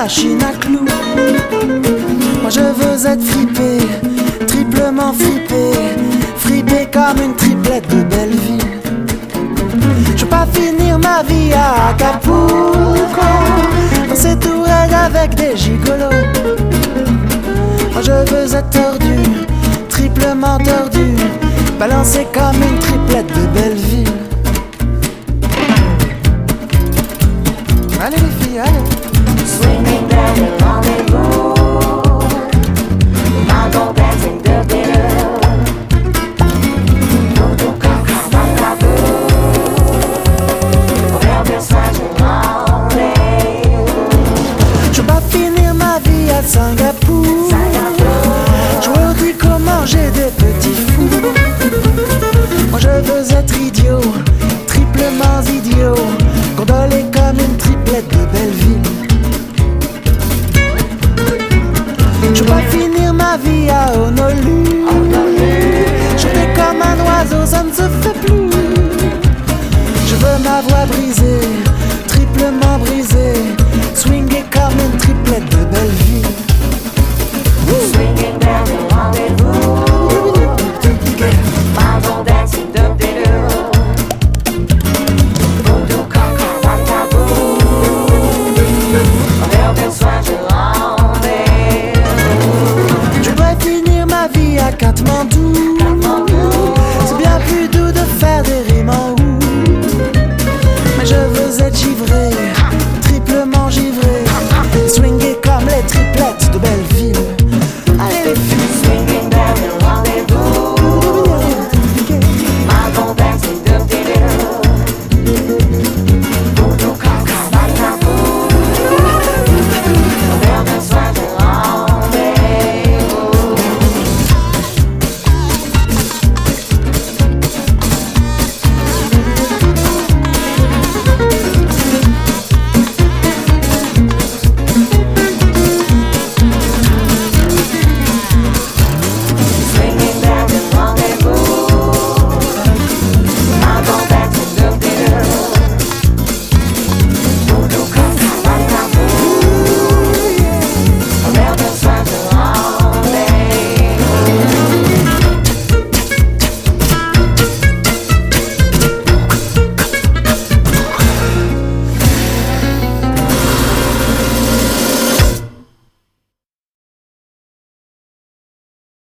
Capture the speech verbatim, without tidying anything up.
machine à clous. Moi je veux être fripé, triplement fripé, fripé comme une triplette de Belleville. Je veux pas finir ma vie à Acapulco, dans ces tourelles avec des gigolos. Moi je veux être tordu, triplement tordu, balancé comme une triplette de Belleville. Allez les filles, allez. Swinging down the lonely road, Mago dancing the bill. Tudo calma na Je veux pas finir ma vie à Singapour, je veux comment manger des petits fous. Moi je veux être idiot, triplement idiot, gondolé comme une triplette de Belleville. Je veux pas finir ma vie à Honolulu, chanter comme un oiseau, ça ne se fait plus.